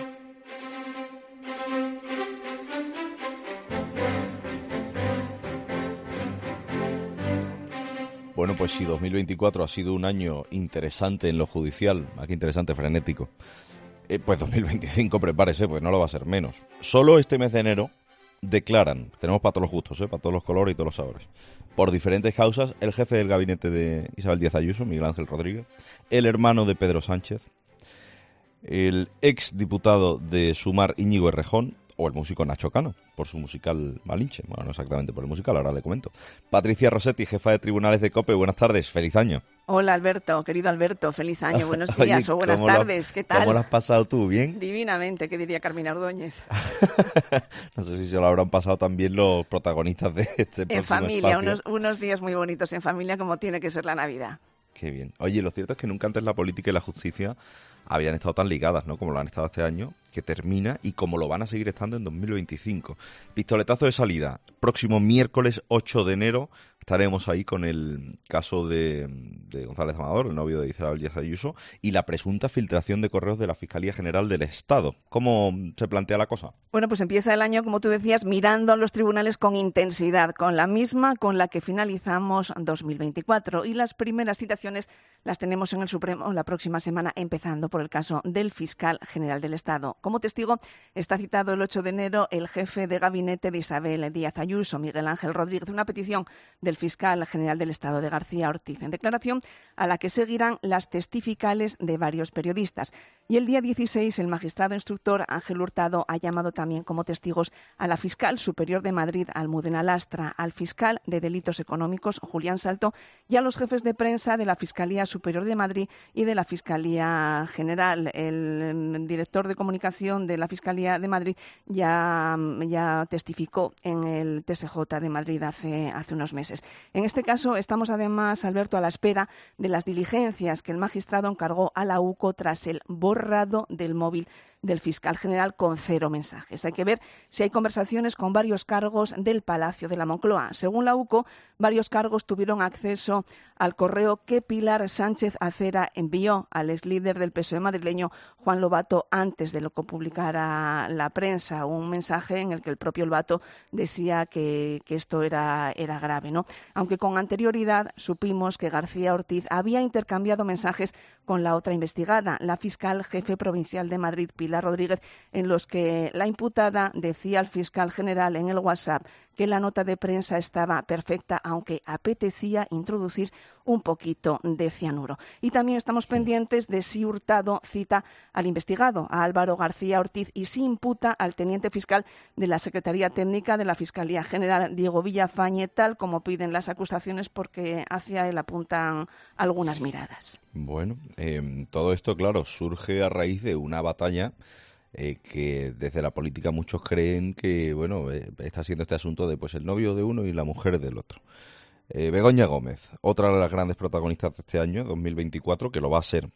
Bueno, pues si dos mil veinticuatro ha sido un año interesante en lo judicial, más que interesante, frenético, eh, pues dos mil veinticinco prepárese, pues no lo va a ser menos. Solo este mes de enero declaran, tenemos para todos los gustos, ¿eh? Para todos los colores y todos los sabores, por diferentes causas, el jefe del gabinete de Isabel Díaz Ayuso, Miguel Ángel Rodríguez, el hermano de Pedro Sánchez, el ex diputado de Sumar Íñigo Errejón, o el músico Nacho Cano, por su musical Malinche. Bueno, no exactamente por el musical, ahora le comento. Patricia Rossetti, jefa de tribunales de COPE, buenas tardes, feliz año. Hola Alberto, querido Alberto, feliz año, buenos días Oye, o buenas tardes, lo, ¿qué tal? ¿Cómo lo has pasado tú? ¿Bien? Divinamente, ¿qué diría Carmina Ordóñez? No sé si se lo habrán pasado también los protagonistas de este próximo En familia, espacio. unos, unos días muy bonitos en familia, como tiene que ser la Navidad. Qué bien. Oye, lo cierto es que nunca antes la política y la justicia habían estado tan ligadas, ¿no? Como lo han estado este año, que termina, y como lo van a seguir estando en dos mil veinticinco. Pistoletazo de salida. Próximo miércoles ocho de enero estaremos ahí con el caso de, de González Amador, el novio de Isabel Díaz Ayuso, y la presunta filtración de correos de la Fiscalía General del Estado. ¿Cómo se plantea la cosa? Bueno, pues empieza el año, como tú decías, mirando a los tribunales con intensidad, con la misma con la que finalizamos dos mil veinticuatro. Y las primeras citaciones las tenemos en el Supremo la próxima semana, empezando por el caso del Fiscal General del Estado. Como testigo está citado el ocho de enero el jefe de gabinete de Isabel Díaz Ayuso, Miguel Ángel Rodríguez, una petición del Fiscal General del Estado de García Ortiz, en declaración a la que seguirán las testificales de varios periodistas. Y el día dieciséis el magistrado instructor Ángel Hurtado ha llamado también como testigos a la fiscal superior de Madrid, Almudena Lastra, al fiscal de delitos económicos, Julián Salto, y a los jefes de prensa de la Fiscalía Superior de Madrid y de la Fiscalía General. El director de comunicación de la Fiscalía de Madrid ya, ya testificó en el T S J de Madrid hace, hace unos meses. En este caso estamos además, Alberto, a la espera de las diligencias que el magistrado encargó a la U C O tras el borrado del móvil del fiscal general con cero mensajes. Hay que ver si hay conversaciones con varios cargos del Palacio de la Moncloa. Según la U C O, varios cargos tuvieron acceso al correo que Pilar Sánchez Acera envió al ex líder del P S O E madrileño, Juan Lobato, antes de lo que publicara la prensa. Un mensaje en el que el propio Lobato decía que, que esto era, era grave, ¿no? Aunque con anterioridad supimos que García Ortiz había intercambiado mensajes con la otra investigada, la fiscal jefe provincial de Madrid, Pilar Rodríguez, en los que la imputada decía al fiscal general en el WhatsApp que la nota de prensa estaba perfecta, aunque apetecía introducir un poquito de cianuro. Y también estamos pendientes de si Hurtado cita al investigado, a Álvaro García Ortiz, y si imputa al teniente fiscal de la Secretaría Técnica de la Fiscalía General, Diego Villafañe, tal como piden las acusaciones, porque hacia él apuntan algunas miradas. Bueno, eh, todo esto, claro, surge a raíz de una batalla Eh, que desde la política muchos creen que, bueno, eh, está siendo este asunto de pues el novio de uno y la mujer del otro. Eh, Begoña Gómez, otra de las grandes protagonistas de este año, dos mil veinticuatro, que lo va a ser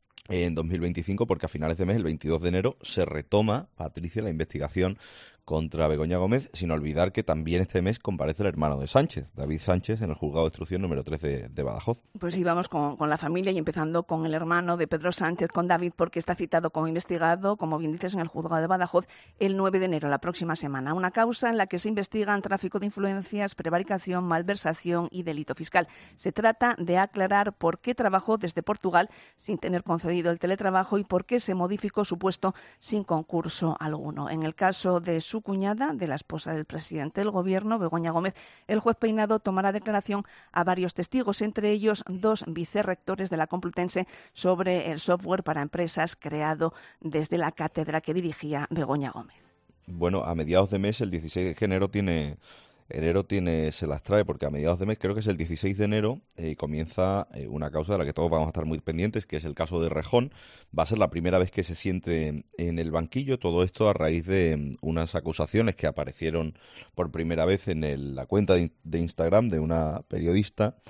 en dos mil veinticinco, porque a finales de mes, el veintidós de enero, se retoma, Patricia, la investigación contra Begoña Gómez, sin olvidar que también este mes comparece el hermano de Sánchez, David Sánchez, en el juzgado de instrucción número tres de, de Badajoz. Pues sí, vamos con, con la familia y empezando con el hermano de Pedro Sánchez, con David, porque está citado como investigado, como bien dices, en el juzgado de Badajoz el nueve de enero, la próxima semana. Una causa en la que se investigan tráfico de influencias, prevaricación, malversación y delito fiscal. Se trata de aclarar por qué trabajó desde Portugal sin tener concedido el teletrabajo y por qué se modificó su puesto sin concurso alguno. En el caso de su cuñada, de la esposa del presidente del Gobierno, Begoña Gómez, el juez Peinado tomará declaración a varios testigos, entre ellos dos vicerrectores de la Complutense, sobre el software para empresas creado desde la cátedra que dirigía Begoña Gómez. Bueno, a mediados de mes, el dieciséis de enero tiene... Enero tiene, se las trae, porque a mediados de mes, creo que es el dieciséis de enero, eh, comienza eh, una causa de la que todos vamos a estar muy pendientes, que es el caso de Rejón. Va a ser la primera vez que se siente en el banquillo, todo esto a raíz de um, unas acusaciones que aparecieron por primera vez en el, la cuenta de, de Instagram de una periodista,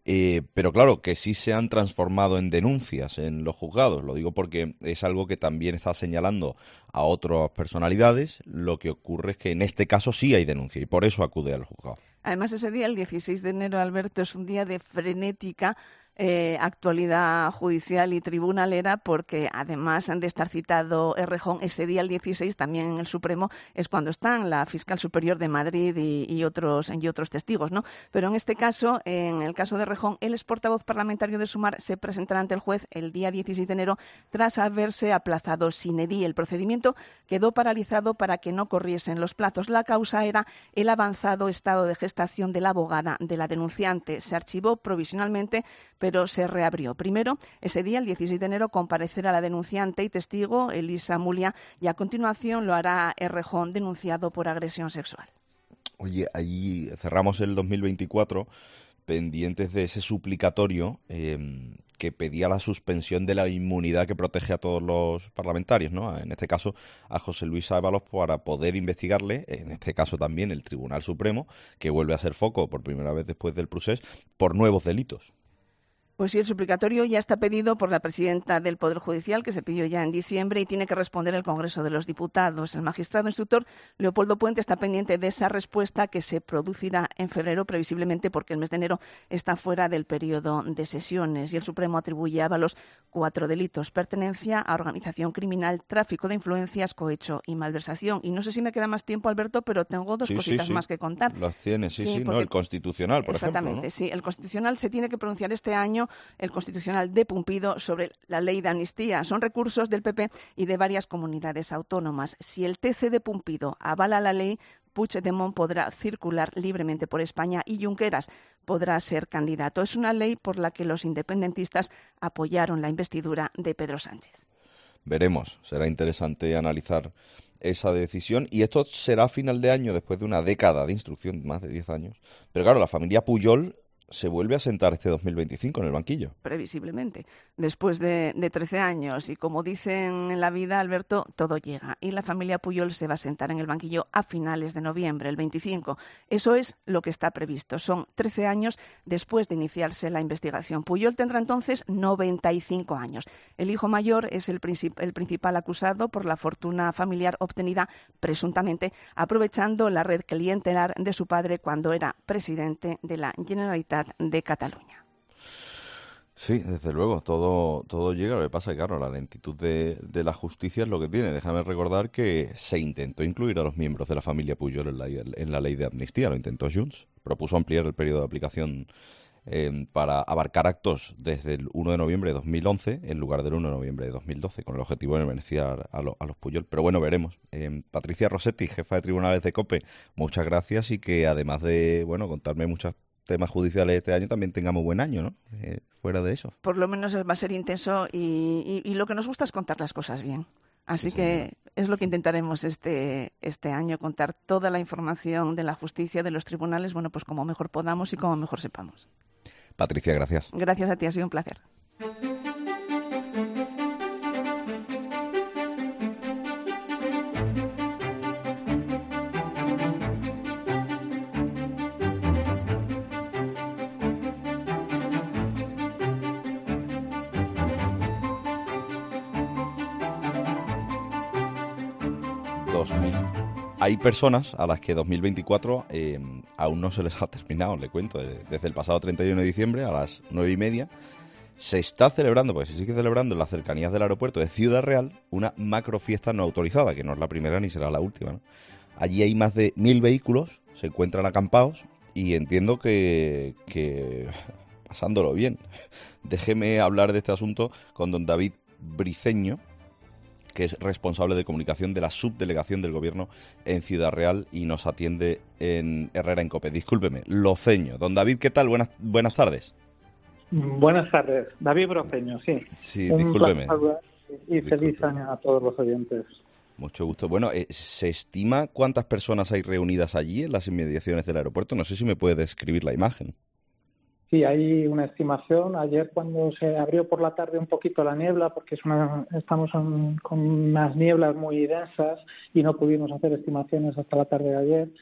Eh, pero claro, que sí se han transformado en denuncias en los juzgados. Lo digo porque es algo que también está señalando a otras personalidades. Lo que ocurre es que en este caso sí hay denuncia y por eso acude al juzgado. Además, ese día, el dieciséis de enero, Alberto, es un día de frenética Eh, actualidad judicial y tribunalera, porque además de estar citado Errejón, ese día, el dieciséis, también en el Supremo, es cuando están la fiscal superior de Madrid y, y, otros, y otros testigos, ¿no? Pero en este caso, en el caso de Errejón, el ex portavoz parlamentario de Sumar se presentará ante el juez el día dieciséis de enero tras haberse aplazado sine die. El procedimiento quedó paralizado para que no corriesen los plazos. La causa era el avanzado estado de gestación de la abogada de la denunciante. Se archivó provisionalmente, pero se reabrió. Primero, ese día, el dieciséis de enero, comparecerá la denunciante y testigo, Elisa Mulia, y a continuación lo hará Errejón, denunciado por agresión sexual. Oye, allí cerramos el dos mil veinticuatro pendientes de ese suplicatorio eh, que pedía la suspensión de la inmunidad que protege a todos los parlamentarios, ¿no? En este caso, a José Luis Ábalos, para poder investigarle, en este caso también el Tribunal Supremo, que vuelve a ser foco por primera vez después del procés, por nuevos delitos. Pues sí, el suplicatorio ya está pedido por la presidenta del Poder Judicial, que se pidió ya en diciembre, y tiene que responder el Congreso de los Diputados. El magistrado instructor Leopoldo Puente está pendiente de esa respuesta, que se producirá en febrero, previsiblemente, porque el mes de enero está fuera del periodo de sesiones. Y el Supremo atribuye a Ábalos cuatro delitos: pertenencia a organización criminal, tráfico de influencias, cohecho y malversación. Y no sé si me queda más tiempo, Alberto, pero tengo dos sí, cositas sí, sí. más que contar. Las tiene, sí, sí, sí porque... no, el Constitucional, por Exactamente, ejemplo, ¿no? sí. El Constitucional se tiene que pronunciar este año, el Constitucional de Pumpido, sobre la ley de amnistía. Son recursos del P P y de varias comunidades autónomas. Si el T C de Pumpido avala la ley, Puigdemont podrá circular libremente por España y Junqueras podrá ser candidato. Es una ley por la que los independentistas apoyaron la investidura de Pedro Sánchez. Veremos, será interesante analizar esa decisión, y esto será a final de año, después de una década de instrucción, más de diez años. Pero claro, la familia Pujol se vuelve a sentar este dos mil veinticinco en el banquillo. Previsiblemente, después de, de trece años. Y como dicen en la vida, Alberto, todo llega. Y la familia Pujol se va a sentar en el banquillo a finales de noviembre, el veinticinco. Eso es lo que está previsto. Son trece años después de iniciarse la investigación. Pujol tendrá entonces noventa y cinco años. El hijo mayor es el, princip- el principal acusado por la fortuna familiar obtenida, presuntamente, aprovechando la red clientelar de su padre cuando era presidente de la Generalitat de Cataluña. Sí, desde luego, todo todo llega. Lo que pasa es que, claro, la lentitud de, de la justicia es lo que tiene. Déjame recordar que se intentó incluir a los miembros de la familia Pujol en la, en la ley de amnistía, lo intentó Junts. Propuso ampliar el periodo de aplicación eh, para abarcar actos desde el uno de noviembre de dos mil once en lugar del uno de noviembre de dos mil doce, con el objetivo de beneficiar a, lo, a los Pujol. Pero bueno, veremos. Eh, Patricia Rossetti, jefa de tribunales de COPE, muchas gracias, y que además de bueno contarme muchas temas judiciales este año, también tengamos buen año, ¿no? Eh, fuera de eso. Por lo menos va a ser intenso y, y, y lo que nos gusta es contar las cosas bien. Así sí, que sí. Es lo que intentaremos este, este año, contar toda la información de la justicia, de los tribunales, bueno, pues como mejor podamos y como mejor sepamos. Patricia, gracias. Gracias a ti, ha sido un placer. Hay personas a las que dos mil veinticuatro eh, aún no se les ha terminado, le cuento. Desde el pasado treinta y uno de diciembre a las nueve y media se está celebrando, porque se sigue celebrando en las cercanías del aeropuerto de Ciudad Real, una macro fiesta no autorizada, que no es la primera ni será la última, ¿no? Allí hay más de mil vehículos, se encuentran acampados y entiendo que, que pasándolo bien. Déjeme hablar de este asunto con don David Briceño, que es responsable de comunicación de la subdelegación del Gobierno en Ciudad Real y nos atiende en Herrera en COPE. Discúlpeme, Loceño. Don David, ¿qué tal? Buenas, buenas tardes. Buenas tardes. David Broceño, sí. Sí, Un discúlpeme. Y feliz Discúlpeme. Año a todos los oyentes. Mucho gusto. Bueno, eh, ¿se estima cuántas personas hay reunidas allí en las inmediaciones del aeropuerto? No sé si me puede describir la imagen. Sí, hay una estimación. Ayer, cuando se abrió por la tarde un poquito la niebla, porque es una, estamos en, con unas nieblas muy densas y no pudimos hacer estimaciones hasta la tarde de ayer,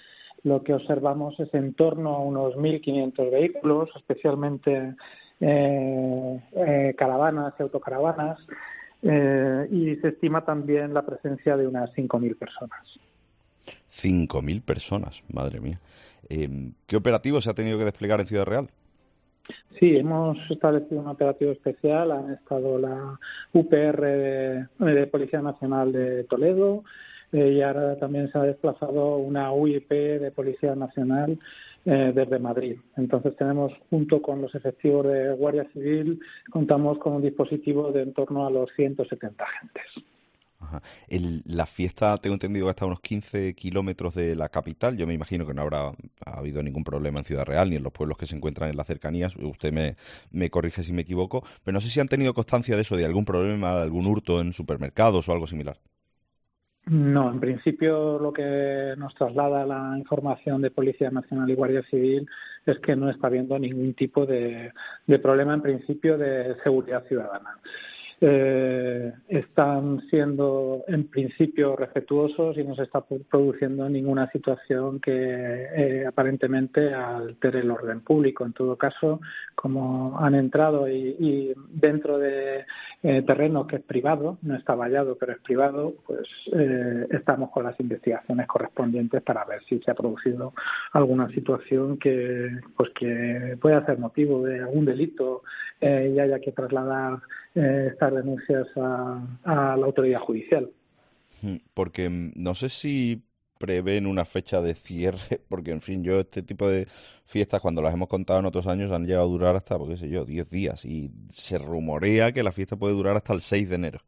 lo que observamos es en torno a unos mil quinientos vehículos, especialmente eh, eh, caravanas y autocaravanas, eh, y se estima también la presencia de unas cinco mil personas. cinco mil personas, madre mía. Eh, ¿Qué operativo se ha tenido que desplegar en Ciudad Real? Sí, hemos establecido un operativo especial. Han estado la U P R de, de Policía Nacional de Toledo eh, y ahora también se ha desplazado una U I P de Policía Nacional eh, desde Madrid. Entonces tenemos, junto con los efectivos de Guardia Civil, contamos con un dispositivo de en torno a los ciento setenta agentes. Ajá. El, la fiesta, tengo entendido que está a unos quince kilómetros de la capital. Yo me imagino que no habrá ha habido ningún problema en Ciudad Real ni en los pueblos que se encuentran en las cercanías. Usted me, me corrige si me equivoco. Pero no sé si han tenido constancia de eso, de algún problema, de algún hurto en supermercados o algo similar. No, en principio lo que nos traslada la información de Policía Nacional y Guardia Civil es que no está habiendo ningún tipo de, de problema, en principio, de seguridad ciudadana. Eh, están siendo en principio respetuosos y no se está produciendo ninguna situación que eh, aparentemente altere el orden público. En todo caso, como han entrado y, y dentro de eh, terreno que es privado, no está vallado pero es privado, pues eh, estamos con las investigaciones correspondientes para ver si se ha producido alguna situación que pues que pueda ser motivo de algún delito eh, y haya que trasladar eh, estas denuncias a, a la autoridad judicial. Porque no sé si prevén una fecha de cierre, porque en fin, yo este tipo de fiestas, cuando las hemos contado en otros años, han llegado a durar hasta, pues, qué sé yo, diez días, y se rumorea que la fiesta puede durar hasta el seis de enero.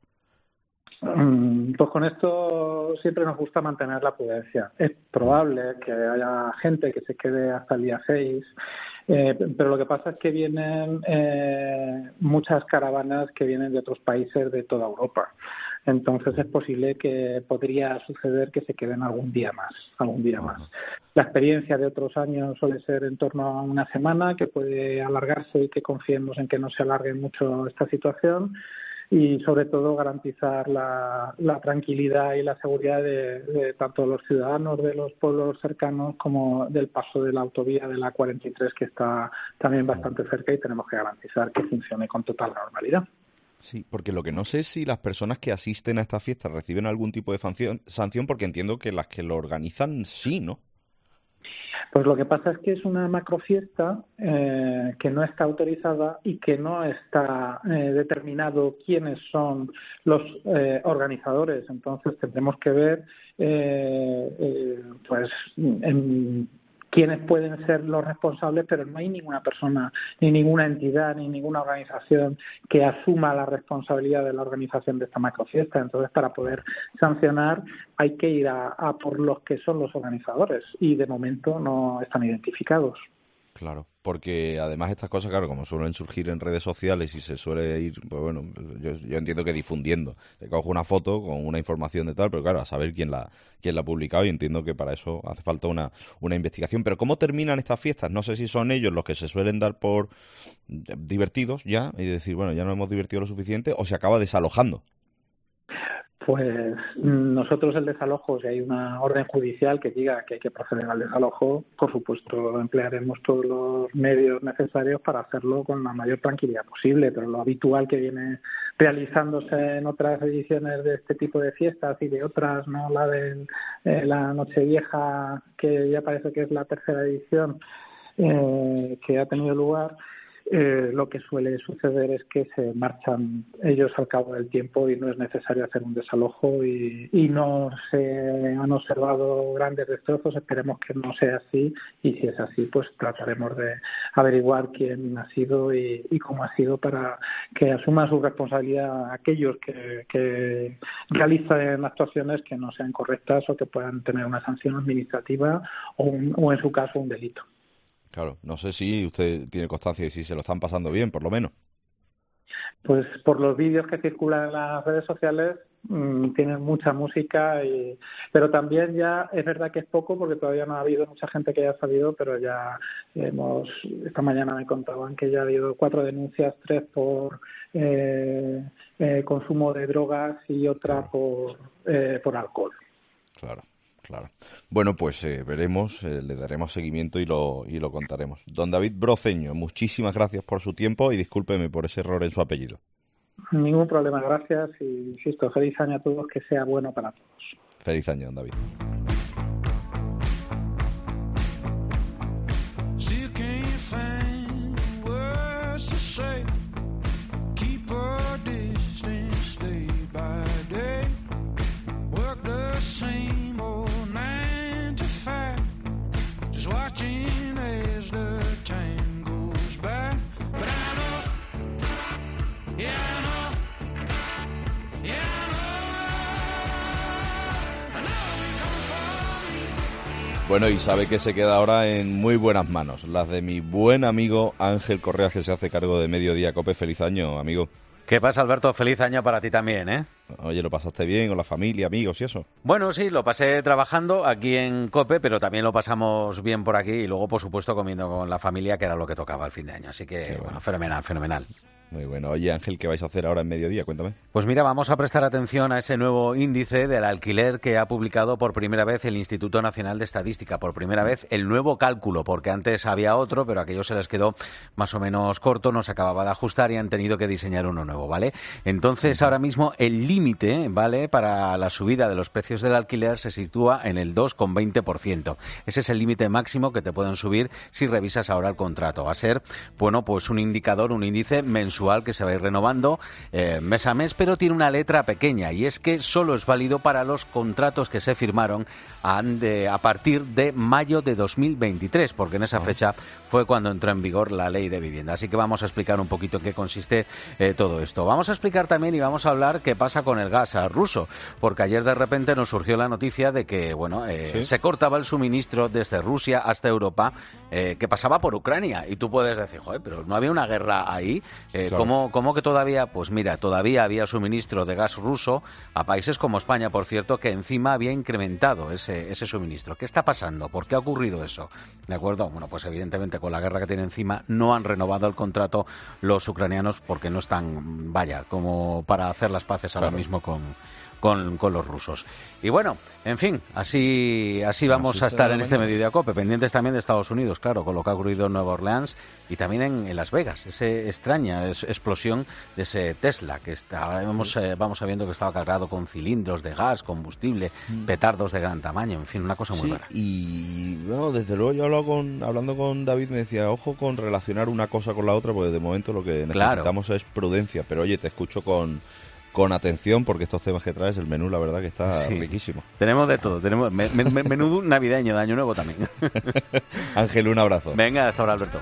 Pues con esto siempre nos gusta mantener la prudencia. Es probable que haya gente que se quede hasta el día seis, eh, pero lo que pasa es que vienen eh, muchas caravanas que vienen de otros países de toda Europa. Entonces es posible que podría suceder que se queden algún día más, algún día más. La experiencia de otros años suele ser en torno a una semana, que puede alargarse y que confiemos en que no se alargue mucho esta situación. Y sobre todo garantizar la, la tranquilidad y la seguridad de, de tanto los ciudadanos de los pueblos cercanos como del paso de la autovía de la cuarenta y tres, que está también bastante cerca, y tenemos que garantizar que funcione con total normalidad. Sí, porque lo que no sé es si las personas que asisten a esta fiesta reciben algún tipo de sanción, sanción, porque entiendo que las que lo organizan sí, ¿no? Pues lo que pasa es que es una macrofiesta eh, que no está autorizada y que no está eh, determinado quiénes son los eh, organizadores. Entonces tendremos que ver eh, eh, pues en quiénes pueden ser los responsables, pero no hay ninguna persona, ni ninguna entidad, ni ninguna organización que asuma la responsabilidad de la organización de esta macrofiesta. Entonces, para poder sancionar hay que ir a, a por los que son los organizadores, y de momento no están identificados. Claro, porque además estas cosas, claro, como suelen surgir en redes sociales y se suele ir, pues bueno, yo, yo entiendo que difundiendo. Te cojo una foto con una información de tal, pero claro, a saber quién la quién la ha publicado, y entiendo que para eso hace falta una, una investigación. Pero ¿cómo terminan estas fiestas? No sé si son ellos los que se suelen dar por divertidos ya y decir, bueno, ya no hemos divertido lo suficiente, o se acaba desalojando. Pues nosotros el desalojo, si hay una orden judicial que diga que hay que proceder al desalojo, por supuesto emplearemos todos los medios necesarios para hacerlo con la mayor tranquilidad posible, pero lo habitual que viene realizándose en otras ediciones de este tipo de fiestas y de otras, no la de eh, la Nochevieja, que ya parece que es la tercera edición eh, que ha tenido lugar, Eh, lo que suele suceder es que se marchan ellos al cabo del tiempo y no es necesario hacer un desalojo, y, y no se han observado grandes destrozos. Esperemos que no sea así, y si es así, pues trataremos de averiguar quién ha sido y, y cómo ha sido, para que asuma su responsabilidad aquellos que, que realicen actuaciones que no sean correctas o que puedan tener una sanción administrativa o, un, o en su caso, un delito. Claro, no sé si usted tiene constancia de si se lo están pasando bien, por lo menos. Pues por los vídeos que circulan en las redes sociales mmm, tienen mucha música, y, pero también ya es verdad que es poco, porque todavía no ha habido mucha gente que haya salido, pero ya hemos, esta mañana me contaban que ya ha habido cuatro denuncias, tres por eh, eh, consumo de drogas y otra por, eh, por alcohol. Claro. Claro. Bueno, pues eh, veremos, eh, le daremos seguimiento y lo, y lo contaremos. Don David Broceño, muchísimas gracias por su tiempo y discúlpeme por ese error en su apellido. Ningún problema, gracias y insisto, feliz año a todos, que sea bueno para todos. Feliz año, don David. Bueno, y sabe que se queda ahora en muy buenas manos, las de mi buen amigo Ángel Correas, que se hace cargo de Mediodía Cope. Feliz año, amigo. ¿Qué pasa, Alberto? Feliz año para ti también, ¿eh? Oye, ¿lo pasaste bien con la familia, amigos y eso? Bueno, sí, lo pasé trabajando aquí en COPE, pero también lo pasamos bien por aquí y luego, por supuesto, comiendo con la familia, que era lo que tocaba al fin de año. Así que, bueno. bueno, fenomenal, fenomenal. Muy bueno. Oye, Ángel, ¿qué vais a hacer ahora en Mediodía? Cuéntame. Pues mira, vamos a prestar atención a ese nuevo índice del alquiler que ha publicado por primera vez el Instituto Nacional de Estadística. Por primera vez el nuevo cálculo, porque antes había otro, pero aquello se les quedó más o menos corto, no se acababa de ajustar y han tenido que diseñar uno nuevo, ¿vale? Entonces, ahora mismo el límite, ¿vale?, para la subida de los precios del alquiler se sitúa en el dos coma veinte por ciento. Ese es el límite máximo que te pueden subir si revisas ahora el contrato. Va a ser, bueno, pues un indicador, un índice mensual que se va a ir renovando eh, mes a mes, pero tiene una letra pequeña y es que solo es válido para los contratos que se firmaron a, de, a partir de mayo de dos mil veintitrés, porque en esa fecha fue cuando entró en vigor la ley de vivienda. Así que vamos a explicar un poquito en qué consiste eh, todo esto. Vamos a explicar también y vamos a hablar qué pasa con el gas ruso, porque ayer de repente nos surgió la noticia de que, bueno, eh, ¿sí?, se cortaba el suministro desde Rusia hasta Europa, eh, que pasaba por Ucrania. Y tú puedes decir, joder, pero no había una guerra ahí. Eh, claro. ¿cómo, ¿Cómo que todavía? Pues mira, todavía había suministro de gas ruso a países como España, por cierto, que encima había incrementado ese, ese suministro. ¿Qué está pasando? ¿Por qué ha ocurrido eso? ¿De acuerdo? Bueno, pues evidentemente con la guerra que tiene encima no han renovado el contrato los ucranianos porque no están, vaya, como para hacer las paces ahora claro. mismo con... Con, con los rusos. Y bueno, en fin, así así vamos así a estar en este Mediodía Cope, pendientes también de Estados Unidos, claro, con lo que ha ocurrido en Nueva Orleans y también en, en Las Vegas, esa extraña es, explosión de ese Tesla, que está, vamos, eh, vamos sabiendo que estaba cargado con cilindros de gas, combustible, mm. petardos de gran tamaño, en fin, una cosa muy sí, rara. Y bueno, desde luego yo hablando con, hablando con David me decía, ojo con relacionar una cosa con la otra, porque de momento lo que necesitamos claro. es prudencia, pero oye, te escucho con... con atención, porque estos temas que traes, el menú, la verdad que está sí. riquísimo. Tenemos de todo, tenemos me, me, menú navideño, de Año Nuevo también. Ángel, un abrazo. Venga, hasta ahora, Alberto.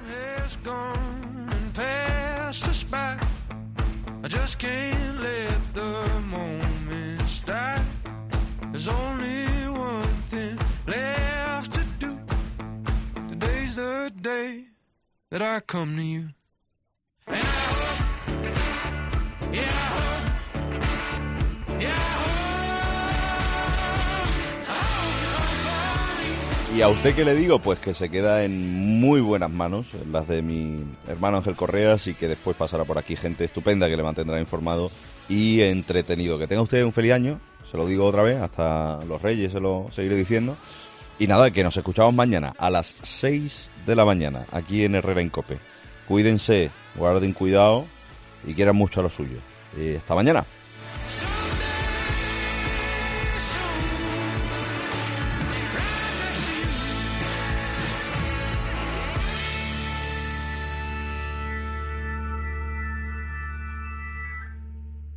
Y a usted, ¿qué le digo? Pues que se queda en muy buenas manos, en las de mi hermano Ángel Correas, y que después pasará por aquí gente estupenda que le mantendrá informado y entretenido. Que tenga usted un feliz año, se lo digo otra vez, hasta los Reyes se lo seguiré diciendo. Y nada, que nos escuchamos mañana a las seis de la mañana, aquí en Herrera en Cope. Cuídense, guarden cuidado y quieran mucho a lo suyo. Y hasta mañana.